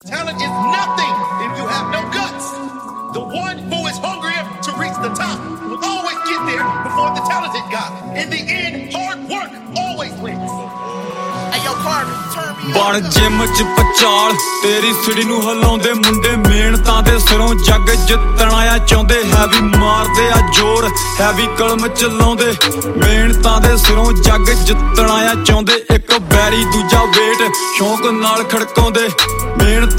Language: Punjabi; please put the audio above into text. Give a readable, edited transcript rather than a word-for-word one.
Talent is nothing if you have no guts. The one who is hungrier to reach the top will always get there before the talented guy. In the end, hard work always wins. Hey yo, Carvin, turn me ਬਣ ਜਿਮ ਚ ਪਚਾਲ ਤੇਰੀ ਸਿੜੀ ਨੂੰ ਹਿਲਾਉਂਦੇ ਮੁੰਡੇ ਮਿਹਨਤਾਂ ਦੇ ਸਿਰੋਂ ਜੱਗ ਜਿੱਤਣਾ ਆ ਚਾਹੁੰਦੇ ਹੈਵੀ ਮਾਰਦੇ ਆ ਜ਼ੋਰ ਹੈਵੀ ਕਲਮ ਚਲਾਉਂਦੇ ਮਿਹਨਤਾਂ ਦੇ ਸਿਰੋਂ ਜੱਗ ਜਿੱਤਣਾ ਆ ਚਾਹੁੰਦੇ ਇੱਕ ਬੈਰੀ ਦੂਜਾ ਵੇਟ ਸ਼ੌਂਕ ਨਾਲ ਖੜਕਾਉਂਦੇ ਮਿਹਨਤ